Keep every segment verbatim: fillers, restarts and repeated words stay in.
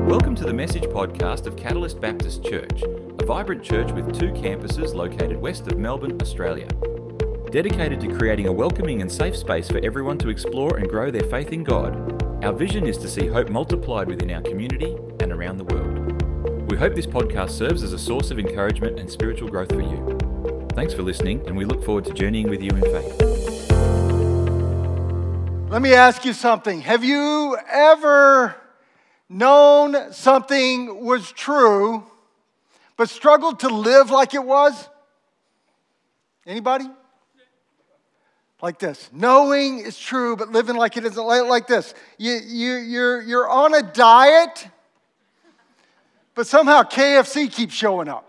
Welcome to the Message podcast of Catalyst Baptist Church, a vibrant church with two campuses located west of Melbourne, Australia. Dedicated to creating a welcoming and safe space for everyone to explore and grow their faith in God, our vision is to see hope multiplied within our community and around the world. We hope this podcast serves as a source of encouragement and spiritual growth for you. Thanks for listening, and we look forward to journeying with you in faith. Let me ask you something. Have you ever known something was true, but struggled to live like it was? Anybody? Like this. Knowing is true, but living like it isn't. Like this. You, you, you're, you're on a diet, but somehow K F C keeps showing up.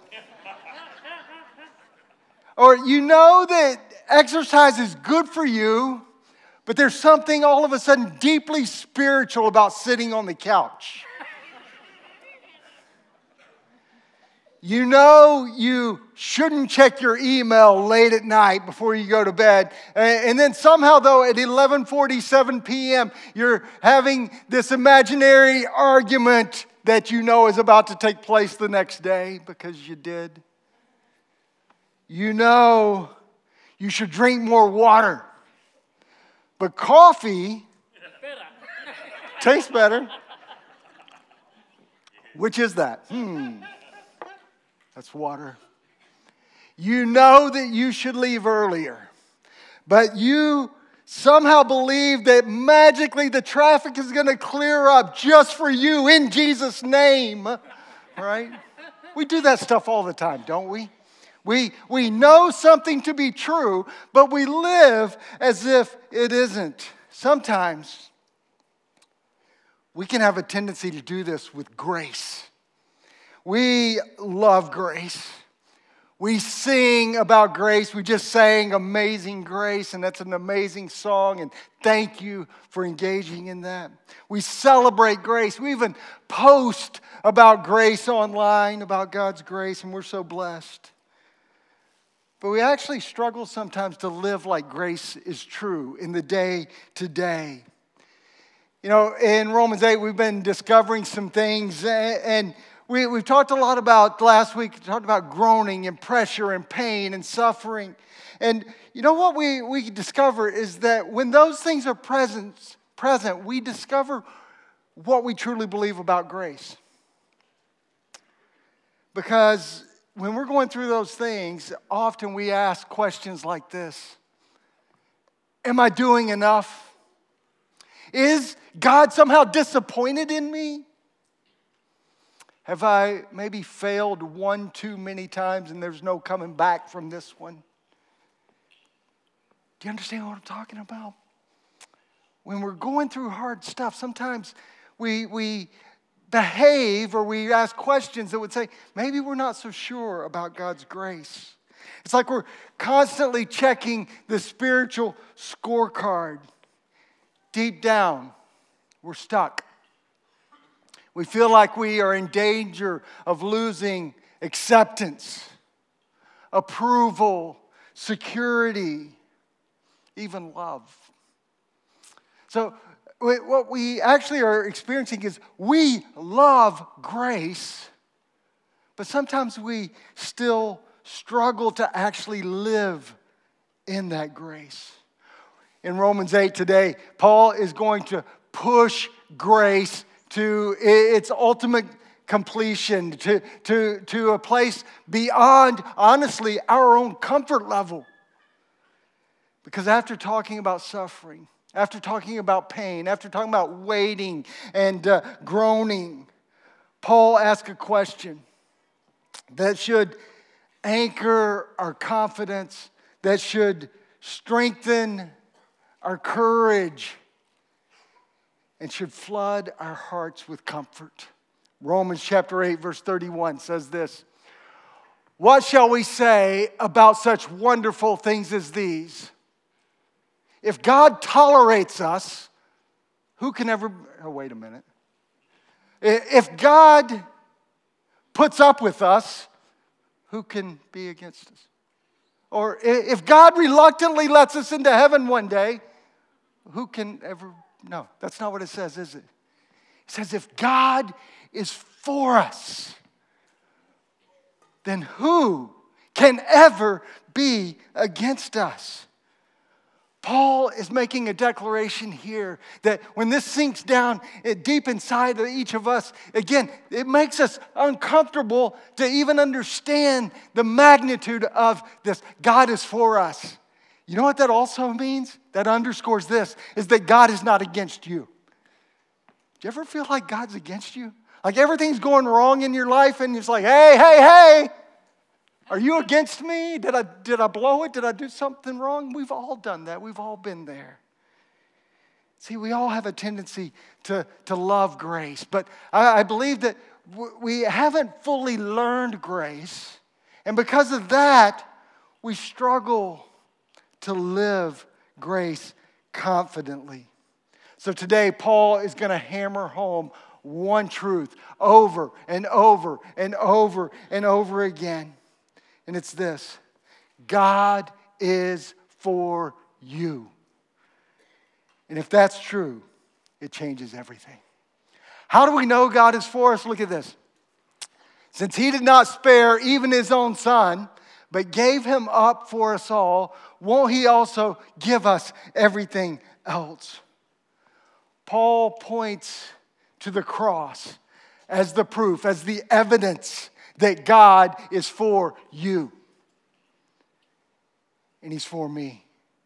Or you know that exercise is good for you, but there's something all of a sudden deeply spiritual about sitting on the couch. You know you shouldn't check your email late at night before you go to bed. And then somehow, though, at eleven forty-seven p.m., you're having this imaginary argument that you know is about to take place the next day because you did. You know you should drink more water. But coffee tastes better. Which is that? Hmm. That's water. You know that you should leave earlier, but you somehow believe that magically the traffic is going to clear up just for you in Jesus' name, right? We do that stuff all the time, don't we? We, we know something to be true, but we live as if it isn't. Sometimes we can have a tendency to do this with grace. We love grace. We sing about grace. We just sang Amazing Grace, and that's an amazing song, and thank you for engaging in that. We celebrate grace. We even post about grace online, about God's grace, and we're so blessed. But we actually struggle sometimes to live like grace is true in the day to day. You know, in Romans eight, we've been discovering some things, and we, we've talked a lot about, last week, we talked about groaning and pressure and pain and suffering. And you know what we, we discover is that when those things are present, present, we discover what we truly believe about grace. Because when we're going through those things, often we ask questions like this. Am I doing enough? Is God somehow disappointed in me? Have I maybe failed one too many times and there's no coming back from this one? Do you understand what I'm talking about? When we're going through hard stuff, sometimes we we behave or we ask questions that would say, maybe we're not so sure about God's grace. It's like we're constantly checking the spiritual scorecard. Deep down, we're stuck. We feel like we are in danger of losing acceptance, approval, security, even love. So what we actually are experiencing is we love grace, but sometimes we still struggle to actually live in that grace. In Romans eight today, Paul is going to push grace to its ultimate completion, to, to, to a place beyond, honestly, our own comfort level. Because after talking about suffering, after talking about pain, after talking about waiting and uh, groaning, Paul asks a question that should anchor our confidence, that should strengthen our courage, and should flood our hearts with comfort. Romans chapter eight, verse thirty-one says this: what shall we say about such wonderful things as these? If God tolerates us, who can ever... Oh, wait a minute. If God puts up with us, who can be against us? Or if God reluctantly lets us into heaven one day, who can ever... No, that's not what it says, is it? He says, if God is for us, then who can ever be against us? Paul is making a declaration here that when this sinks down deep inside of each of us, again, it makes us uncomfortable to even understand the magnitude of this. God is for us. You know what that also means? That underscores this, is that God is not against you. Do you ever feel like God's against you? Like everything's going wrong in your life and it's like, hey, hey, hey. Are you against me? Did I, did I blow it? Did I do something wrong? We've all done that. We've all been there. See, we all have a tendency to, to love grace. But I, I believe that w- we haven't fully learned grace. And because of that, we struggle to live grace confidently. So today, Paul is going to hammer home one truth over and over and over and over again. And it's this: God is for you. And if that's true, it changes everything. How do we know God is for us? Look at this. Since he did not spare even his own son, but gave him up for us all, won't he also give us everything else? Paul points to the cross as the proof, as the evidence that God is for you. And he's for me.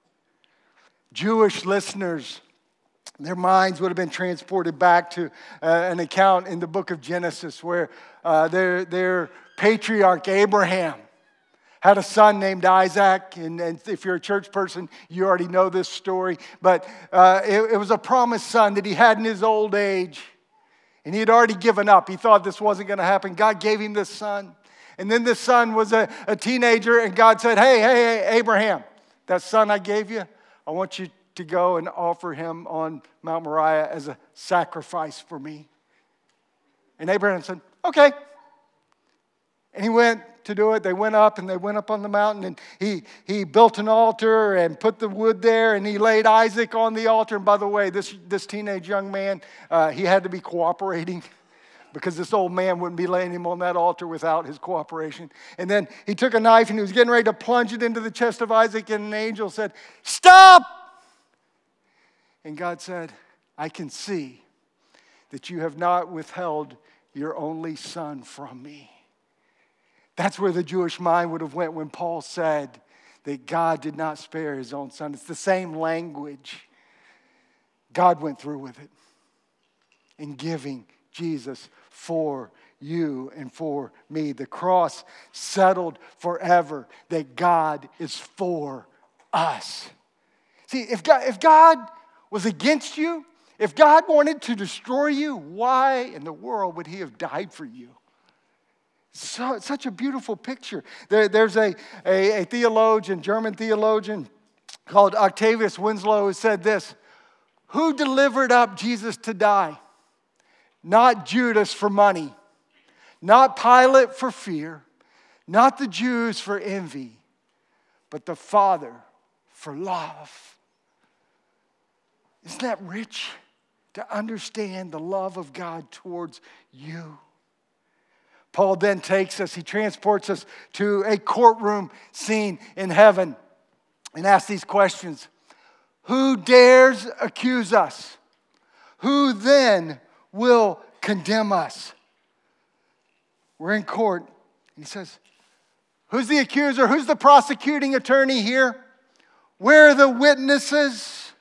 Jewish listeners, their minds would have been transported back to uh, an account in the book of Genesis where uh, their, their patriarch Abraham had a son named Isaac. And, and if you're a church person, you already know this story. But uh, it, it was a promised son that he had in his old age. And he had already given up. He thought this wasn't going to happen. God gave him this son. And then this son was a, a teenager, and God said, hey, hey, hey, Abraham, that son I gave you, I want you to go and offer him on Mount Moriah as a sacrifice for me. And Abraham said, okay. And he went to do it. They went up, and they went up on the mountain, and he, he built an altar and put the wood there, and he laid Isaac on the altar. And by the way, this, this teenage young man, uh, he had to be cooperating because this old man wouldn't be laying him on that altar without his cooperation. And then he took a knife, and he was getting ready to plunge it into the chest of Isaac, and an angel said, stop! And God said, I can see that you have not withheld your only son from me. That's where the Jewish mind would have went when Paul said that God did not spare his own son. It's the same language. God went through with it in giving Jesus for you and for me. The cross settled forever that God is for us. See, if God, if God was against you, if God wanted to destroy you, why in the world would he have died for you? So, such a beautiful picture. There, there's a, a, a theologian, German theologian called Octavius Winslow who said this: who delivered up Jesus to die? Not Judas for money, not Pilate for fear, not the Jews for envy, but the Father for love. Isn't that rich to understand the love of God towards you? Paul then takes us, he transports us to a courtroom scene in heaven and asks these questions. Who dares accuse us? Who then will condemn us? We're in court. He says, who's the accuser? Who's the prosecuting attorney here? Where are the witnesses?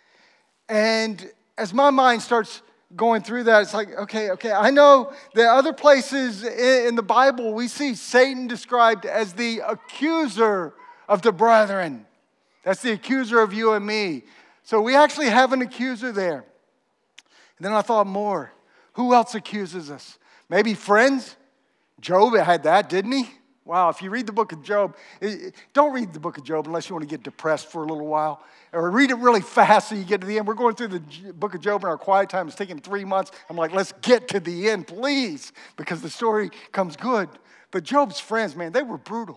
And as my mind starts going through that, it's like, okay, okay, I know that other places in the Bible we see Satan described as the accuser of the brethren. That's the accuser of you and me. So we actually have an accuser there. And then I thought more. Who else accuses us? Maybe friends? Job had that, didn't he? Wow, if you read the book of Job, don't read the book of Job unless you want to get depressed for a little while. Or read it really fast so you get to the end. We're going through the book of Job in our quiet time. It's taking three months. I'm like, let's get to the end, please, because the story comes good. But Job's friends, man, they were brutal.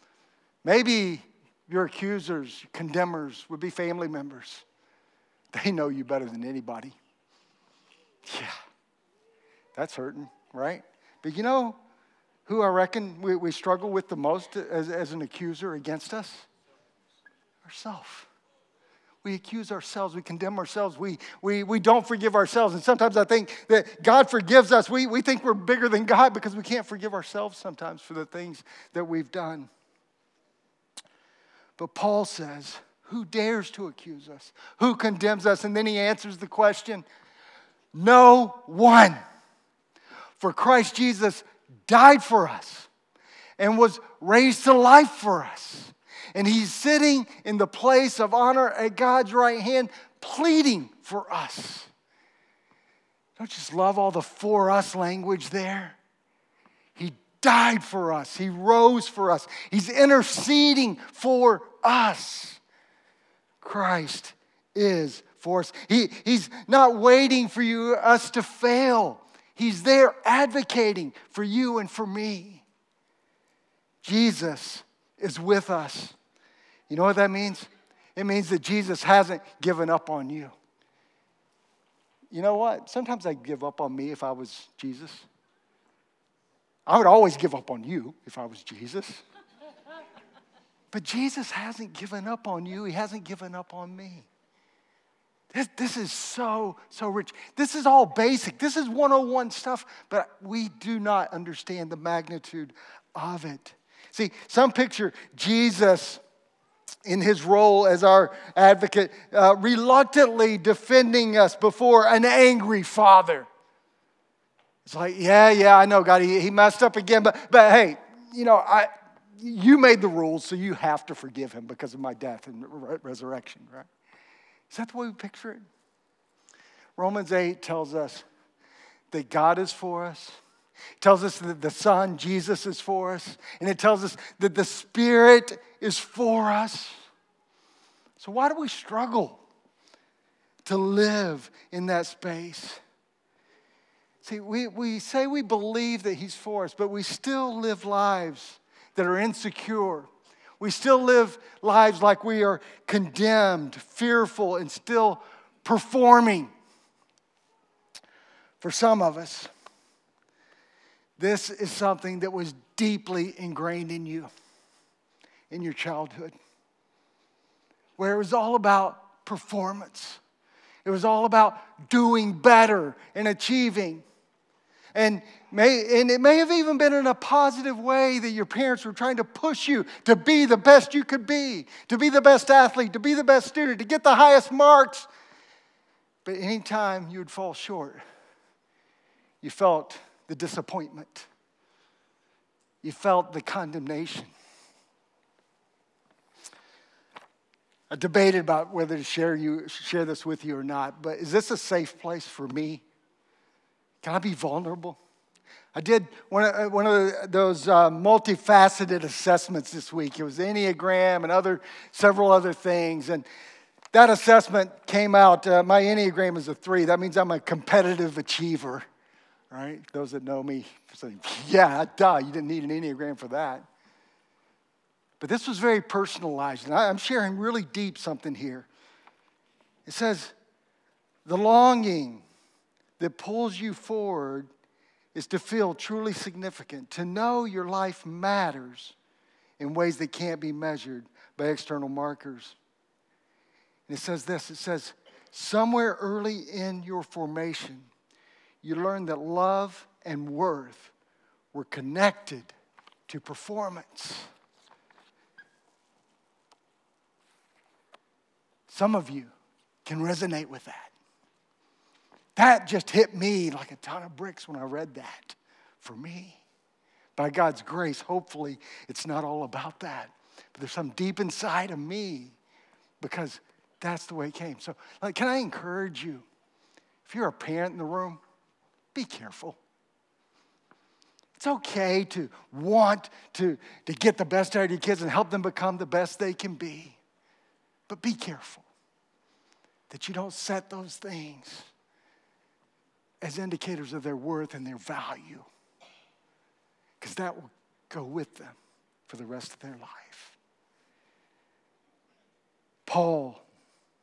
Maybe your accusers, condemners would be family members. They know you better than anybody. Yeah. That's hurting, right? But you know who I reckon we, we struggle with the most as, as an accuser against us? Ourselves. We accuse ourselves. We condemn ourselves. We, we, we don't forgive ourselves. And sometimes I think that God forgives us. We, we think we're bigger than God because we can't forgive ourselves sometimes for the things that we've done. But Paul says, who dares to accuse us? Who condemns us? And then he answers the question, no one. For Christ Jesus died for us and was raised to life for us. And he's sitting in the place of honor at God's right hand, pleading for us. Don't you just love all the for us language there? He died for us. He rose for us. He's interceding for us. Christ is for us. He, he's not waiting for you, us to fail. He's there advocating for you and for me. Jesus is with us. You know what that means? It means that Jesus hasn't given up on you. You know what? Sometimes I'd give up on me if I was Jesus. I would always give up on you if I was Jesus. But Jesus hasn't given up on you. He hasn't given up on me. This, this is so, so rich. This is all basic. This is one oh one stuff, but we do not understand the magnitude of it. See, some picture Jesus in his role as our advocate, uh, reluctantly defending us before an angry father. It's like, yeah, yeah, I know, God, he, he messed up again, but, but hey, you know, I, you made the rules, so you have to forgive him because of my death and re- resurrection, right? Is that the way we picture it? Romans eight tells us that God is for us. It tells us that the Son, Jesus, is for us. And it tells us that the Spirit is for us. So why do we struggle to live in that space? See, we, we say we believe that he's for us, but we still live lives that are insecure. We still live lives like we are condemned, fearful, and still performing. For some of us, this is something that was deeply ingrained in you, in your childhood, where it was all about performance. It was all about doing better and achieving. And, may, and it may have even been in a positive way that your parents were trying to push you to be the best you could be, to be the best athlete, to be the best student, to get the highest marks. But anytime you would fall short, you felt the disappointment. You felt the condemnation. I debated about whether to share you share this with you or not, but is this a safe place for me? Can I be vulnerable? I did one of, one of those uh, multifaceted assessments this week. It was the Enneagram and other several other things, and that assessment came out. Uh, my Enneagram is a three. That means I'm a competitive achiever. Right? Those that know me say, yeah, duh, you didn't need an Enneagram for that. But this was very personalized, and I'm sharing really deep something here. It says, the longing that pulls you forward is to feel truly significant, to know your life matters in ways that can't be measured by external markers. And it says this, it says, somewhere early in your formation, you learn that love and worth were connected to performance. Some of you can resonate with that. That just hit me like a ton of bricks when I read that. For me, by God's grace, hopefully it's not all about that. But there's some deep inside of me because that's the way it came. So like, can I encourage you, if you're a parent in the room, be careful. It's okay to want to, to get the best out of your kids and help them become the best they can be. But be careful that you don't set those things as indicators of their worth and their value, because that will go with them for the rest of their life. Paul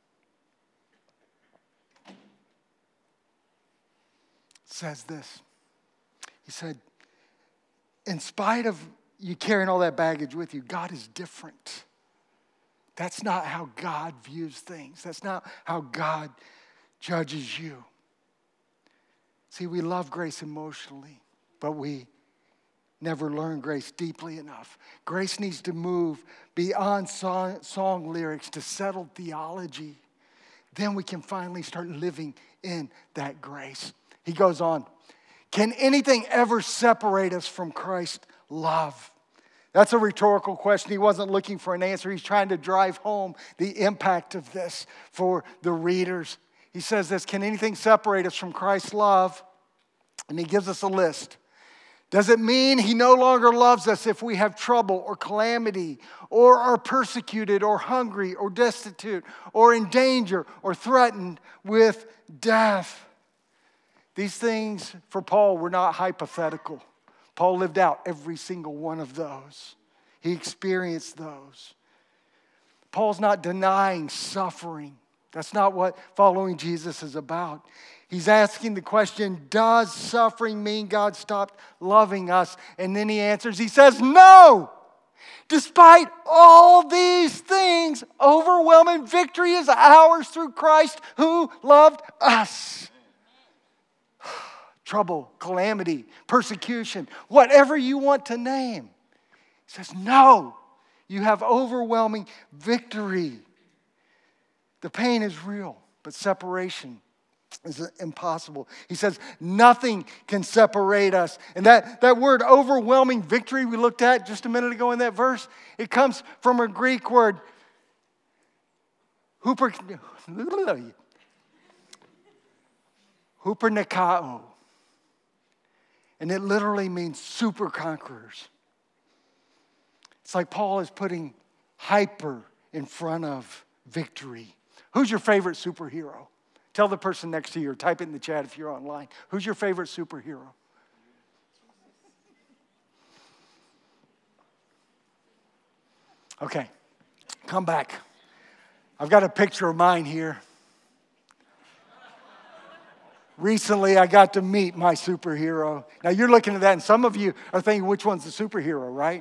says this. He said, in spite of you carrying all that baggage with you, God is different. That's not how God views things. That's not how God judges you. See, we love grace emotionally, but we never learn grace deeply enough. Grace needs to move beyond song, song lyrics to settled theology. Then we can finally start living in that grace. He goes on, can anything ever separate us from Christ's love? That's a rhetorical question. He wasn't looking for an answer. He's trying to drive home the impact of this for the readers. He says this, can anything separate us from Christ's love? And he gives us a list. Does it mean he no longer loves us if we have trouble or calamity or are persecuted or hungry or destitute or in danger or threatened with death? These things for Paul were not hypothetical. Paul lived out every single one of those. He experienced those. Paul's not denying suffering. That's not what following Jesus is about. He's asking the question, does suffering mean God stopped loving us? And then he answers, he says, no! Despite all these things, overwhelming victory is ours through Christ who loved us. Trouble, calamity, persecution, whatever you want to name. He says, no, you have overwhelming victory. The pain is real, but separation is impossible. He says, nothing can separate us. And that, that word overwhelming victory we looked at just a minute ago in that verse, it comes from a Greek word, huper, hupernikao. And it literally means super conquerors. It's like Paul is putting hyper in front of victory. Who's your favorite superhero? Tell the person next to you or type it in the chat if you're online. Who's your favorite superhero? Okay, come back. I've got a picture of mine here. Recently, I got to meet my superhero. Now, you're looking at that, and some of you are thinking, which one's the superhero, right?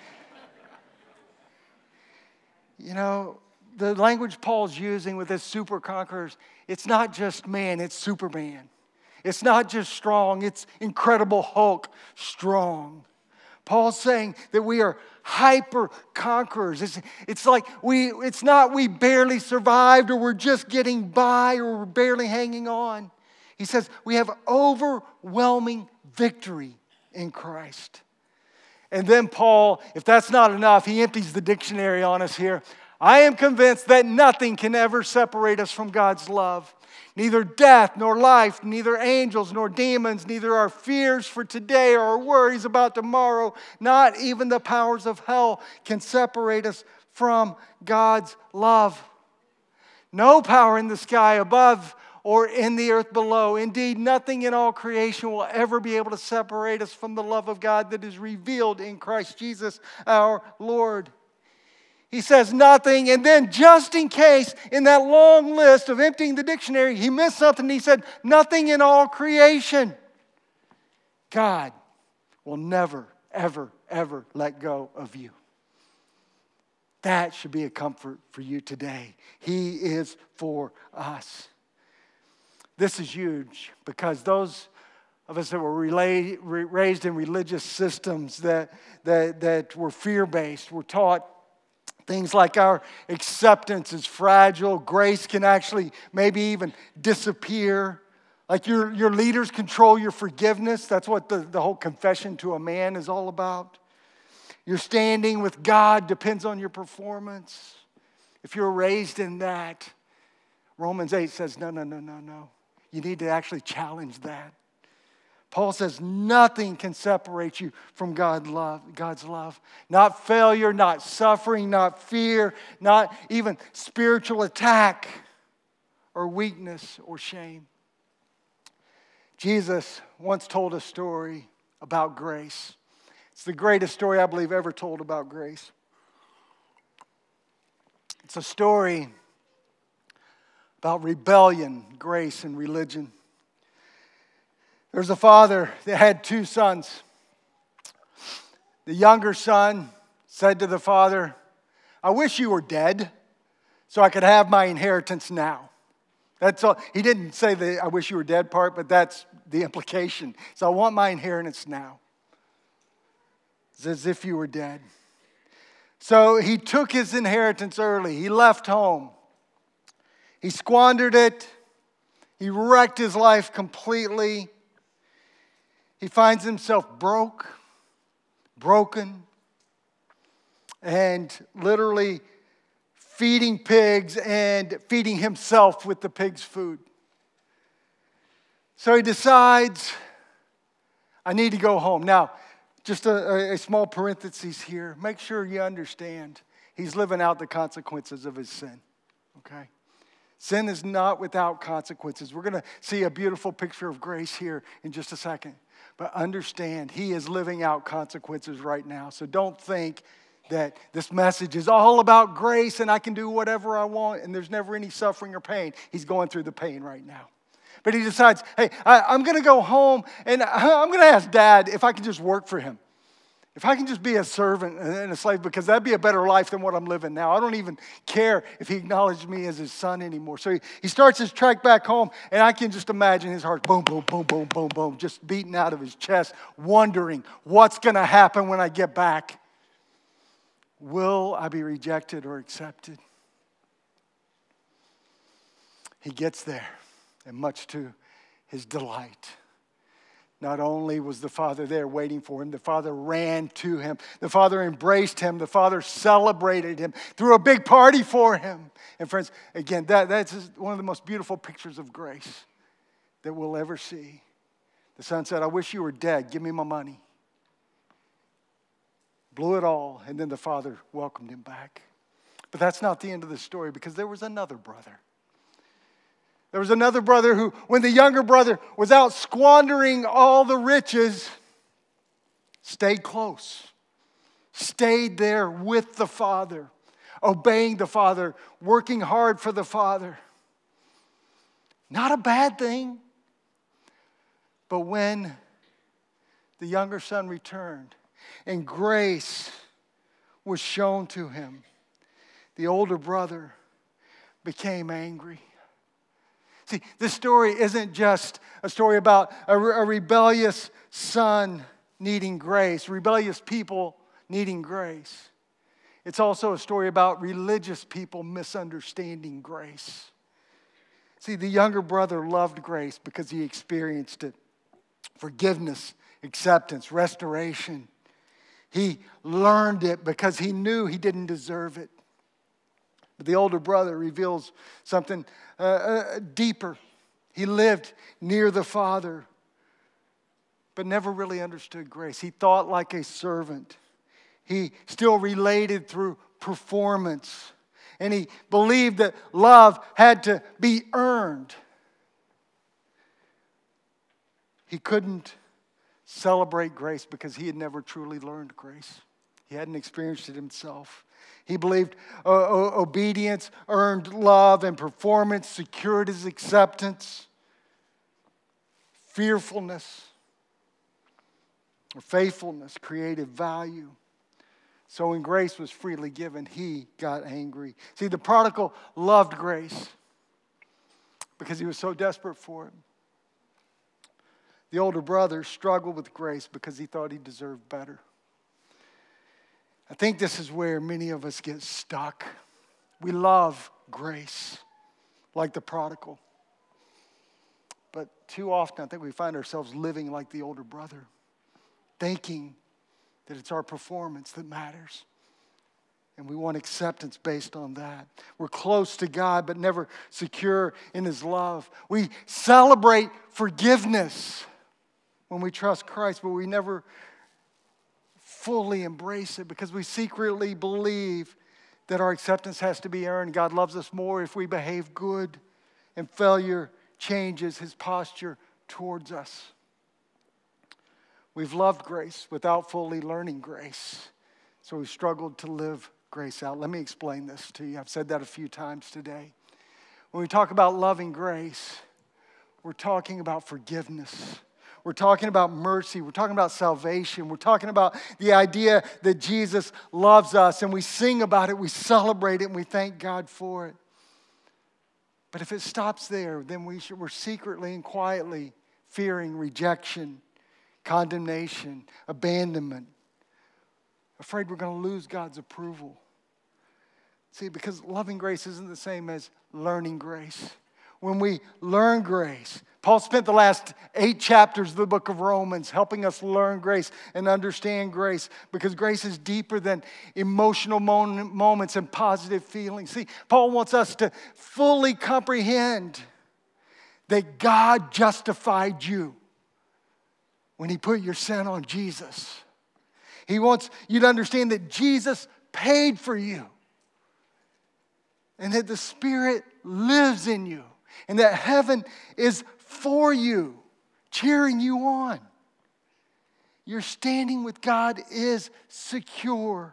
You know, the language Paul's using with this super conquerors, it's not just man, it's Superman. It's not just strong, it's Incredible Hulk strong. Paul's saying that we are hyper conquerors. It's, it's like we, it's not we barely survived or we're just getting by or we're barely hanging on. He says we have overwhelming victory in Christ. And then Paul, if that's not enough, he empties the dictionary on us here. I am convinced that nothing can ever separate us from God's love. Neither death, nor life, neither angels, nor demons, neither our fears for today or our worries about tomorrow, not even the powers of hell can separate us from God's love. No power in the sky above or in the earth below. Indeed, nothing in all creation will ever be able to separate us from the love of God that is revealed in Christ Jesus our Lord. He says nothing, and then just in case, in that long list of emptying the dictionary, he missed something. He said, nothing in all creation. God will never, ever, ever let go of you. That should be a comfort for you today. He is for us. This is huge because those of us that were relay, raised in religious systems that, that, that were fear-based were taught things like our acceptance is fragile. Grace can actually maybe even disappear. Like your, your leaders control your forgiveness. That's what the, the whole confession to a man is all about. Your standing with God depends on your performance. If you're raised in that, Romans eight says, no, no, no, no, no. You need to actually challenge that. Paul says nothing can separate you from God love, God's love. Not failure, not suffering, not fear, not even spiritual attack or weakness or shame. Jesus once told a story about grace. It's the greatest story I believe ever told about grace. It's a story about rebellion, grace, and religion. There's a father that had two sons. The younger son said to the father, I wish you were dead so I could have my inheritance now. That's all. He didn't say the I wish you were dead part, but that's the implication. So I want my inheritance now. It's as if you were dead. So he took his inheritance early. He left home. He squandered it. He wrecked his life completely. He finds himself broke, broken, and literally feeding pigs and feeding himself with the pigs' food. So he decides, I need to go home. Now, just a, a small parenthesis here. Make sure you understand he's living out the consequences of his sin, okay? Sin is not without consequences. We're going to see a beautiful picture of grace here in just a second. But understand, he is living out consequences right now. So don't think that this message is all about grace and I can do whatever I want and there's never any suffering or pain. He's going through the pain right now. But he decides, hey, I, I'm going to go home and I'm going to ask Dad if I can just work for him. If I can just be a servant and a slave, because that'd be a better life than what I'm living now. I don't even care if he acknowledged me as his son anymore. So he, he starts his trek back home, and I can just imagine his heart, boom, boom, boom, boom, boom, boom, just beating out of his chest, wondering what's going to happen when I get back. Will I be rejected or accepted? He gets there, and much to his delight. Not only was the father there waiting for him, the father ran to him. The father embraced him. The father celebrated him, threw a big party for him. And friends, again, that, that's one of the most beautiful pictures of grace that we'll ever see. The son said, I wish you were dead. Give me my money. Blew it all, and then the father welcomed him back. But that's not the end of the story, because there was another brother. There was another brother who, when the younger brother was out squandering all the riches, stayed close, stayed there with the father, obeying the father, working hard for the father. Not a bad thing. But when the younger son returned and grace was shown to him, the older brother became angry. See, this story isn't just a story about a, a rebellious son needing grace, rebellious people needing grace. It's also a story about religious people misunderstanding grace. See, the younger brother loved grace because he experienced it. Forgiveness, acceptance, restoration. He learned it because he knew he didn't deserve it. But the older brother reveals something uh, uh, deeper. He lived near the father, but never really understood grace. He thought like a servant. He still related through performance. And he believed that love had to be earned. He couldn't celebrate grace because he had never truly learned grace. He hadn't experienced it himself. He believed uh, obedience earned love and performance secured his acceptance. Fearfulness or faithfulness created value. So when grace was freely given, he got angry. See, the prodigal loved grace because he was so desperate for it. The older brother struggled with grace because he thought he deserved better. I think this is where many of us get stuck. We love grace, like the prodigal. But too often, I think we find ourselves living like the older brother, thinking that it's our performance that matters. And we want acceptance based on that. We're close to God, but never secure in His love. We celebrate forgiveness when we trust Christ, but we never fully embrace it because we secretly believe that our acceptance has to be earned. God loves us more if we behave good, and failure changes His posture towards us. We've loved grace without fully learning grace, so we've struggled to live grace out. Let me explain this to you. I've said that a few times today. When we talk about loving grace, we're talking about forgiveness. We're talking about mercy. We're talking about salvation. We're talking about the idea that Jesus loves us, and we sing about it, we celebrate it, and we thank God for it. But if it stops there, then we should, we're secretly and quietly fearing rejection, condemnation, abandonment, afraid we're going to lose God's approval. See, because loving grace isn't the same as learning grace. When we learn grace, Paul spent the last eight chapters of the book of Romans helping us learn grace and understand grace, because grace is deeper than emotional moments and positive feelings. See, Paul wants us to fully comprehend that God justified you when he put your sin on Jesus. He wants you to understand that Jesus paid for you, and that the Spirit lives in you, and that heaven is for you, cheering you on. Your standing with God is secure.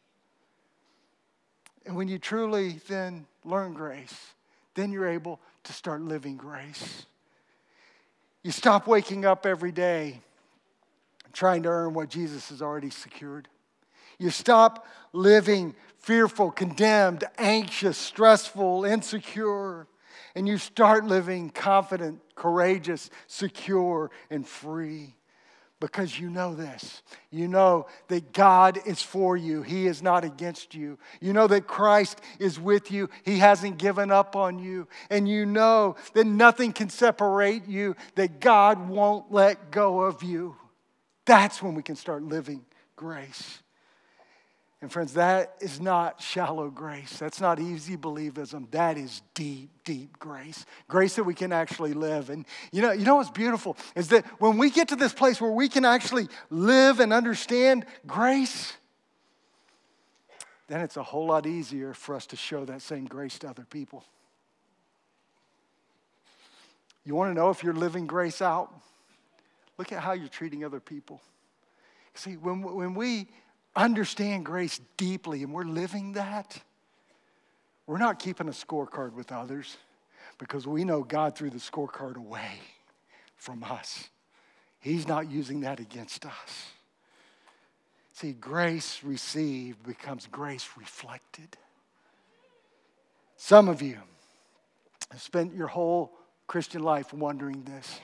And when you truly then learn grace, then you're able to start living grace. You stop waking up every day trying to earn what Jesus has already secured. You stop living fearful, condemned, anxious, stressful, insecure, and you start living confident, courageous, secure, and free. Because you know this. You know that God is for you. He is not against you. You know that Christ is with you. He hasn't given up on you. And you know that nothing can separate you, that God won't let go of you. That's when we can start living grace. And friends, that is not shallow grace. That's not easy believism. That is deep, deep grace. Grace that we can actually live. And you know, you know what's beautiful is that when we get to this place where we can actually live and understand grace, then it's a whole lot easier for us to show that same grace to other people. You want to know if you're living grace out? Look at how you're treating other people. See, when, when we understand grace deeply and we're living that, we're not keeping a scorecard with others, because we know God threw the scorecard away from us. He's not using that against us. See, grace received becomes grace reflected. Some of you have spent your whole Christian life wondering this.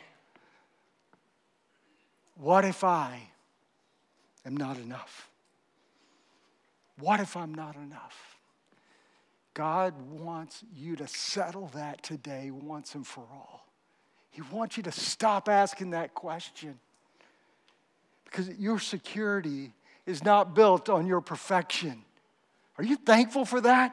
What if I am not enough? What if I'm not enough? God wants you to settle that today once and for all. He wants you to stop asking that question, because your security is not built on your perfection. Are you thankful for that?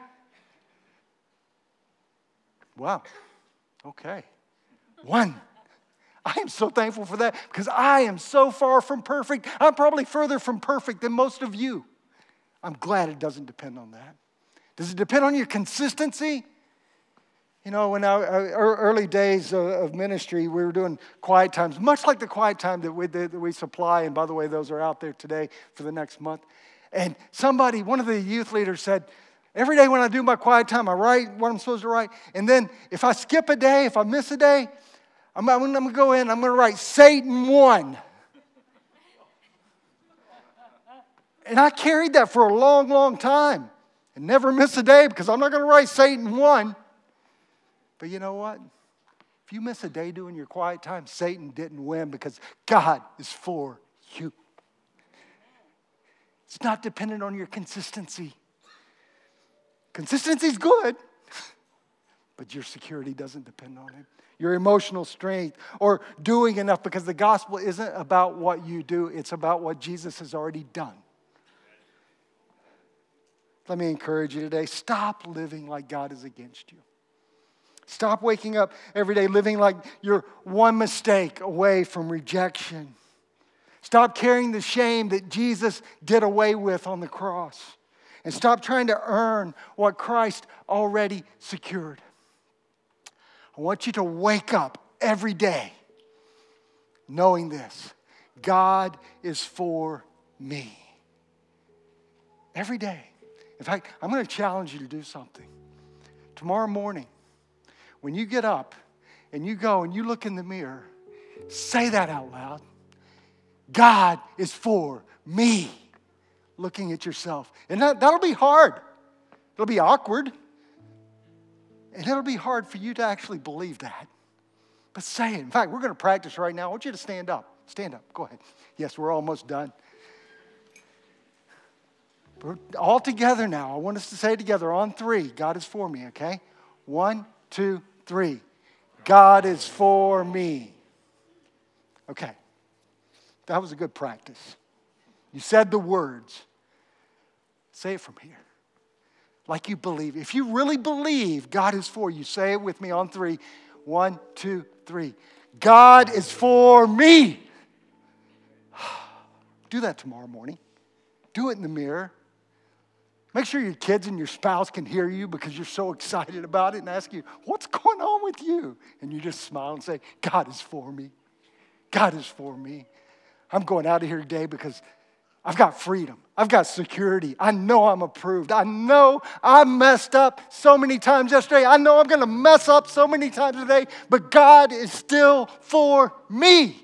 Wow. Okay. One. I am so thankful for that, because I am so far from perfect. I'm probably further from perfect than most of you. I'm glad it doesn't depend on that. Does it depend on your consistency? You know, in our early days of ministry, we were doing quiet times, much like the quiet time that we, that we supply. And by the way, those are out there today for the next month. And somebody, one of the youth leaders said, every day when I do my quiet time, I write what I'm supposed to write. And then if I skip a day, if I miss a day, I'm, I'm going to go in, I'm going to write Satan won. And I carried that for a long, long time and never miss a day, because I'm not going to write Satan won. But you know what? If you miss a day doing your quiet time, Satan didn't win, because God is for you. It's not dependent on your consistency. Consistency is good, but your security doesn't depend on it. Your emotional strength or doing enough, because the gospel isn't about what you do. It's about what Jesus has already done. Let me encourage you today. Stop living like God is against you. Stop waking up every day living like you're one mistake away from rejection. Stop carrying the shame that Jesus did away with on the cross. And stop trying to earn what Christ already secured. I want you to wake up every day knowing this: God is for me. Every day. In fact, I'm going to challenge you to do something. Tomorrow morning, when you get up and you go and you look in the mirror, Say that out loud. God is for me. Looking at yourself. And that, that'll be hard. It'll be awkward. And it'll be hard for you to actually believe that. But say it. In fact, we're going to practice right now. I want you to stand up. Stand up. Go ahead. Yes, we're almost done. We're all together now. I want us to say it together on three. God is for me, okay? One, two, three. God is for me. Okay. That was a good practice. You said the words. Say it from here. Like you believe. If you really believe God is for you, say it with me on three. One, two, three. God is for me. Do that tomorrow morning. Do it in the mirror. Make sure your kids and your spouse can hear you because you're so excited about it and ask you, what's going on with you? And you just smile and say, God is for me. God is for me. I'm going out of here today because I've got freedom. I've got security. I know I'm approved. I know I messed up so many times yesterday. I know I'm going to mess up so many times today, but God is still for me.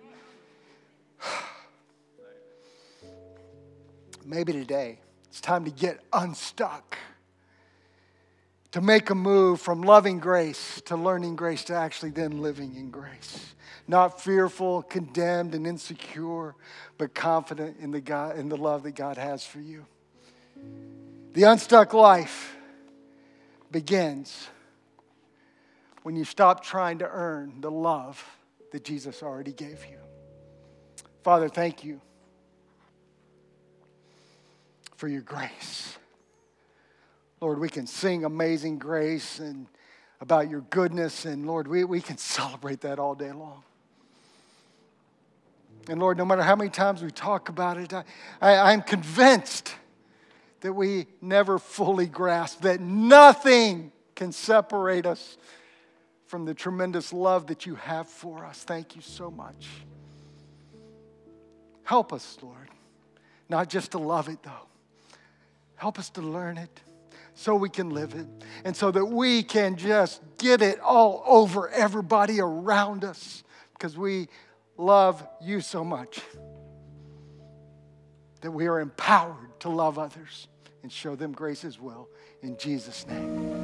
Maybe today it's time to get unstuck, to make a move from loving grace to learning grace to actually then living in grace. Not fearful, condemned, and insecure, but confident in the God, in the love that God has for you. The unstuck life begins when you stop trying to earn the love that Jesus already gave you. Father, thank you for your grace. Lord, we can sing Amazing Grace and about your goodness, and Lord, we, we can celebrate that all day long. And Lord, no matter how many times we talk about it, I, I, I'm convinced that we never fully grasp that nothing can separate us from the tremendous love that you have for us. Thank you so much. Help us, Lord, not just to love it, though. Help us to learn it so we can live it and so that we can just get it all over everybody around us because we love you so much that we are empowered to love others and show them grace as well. In Jesus' name.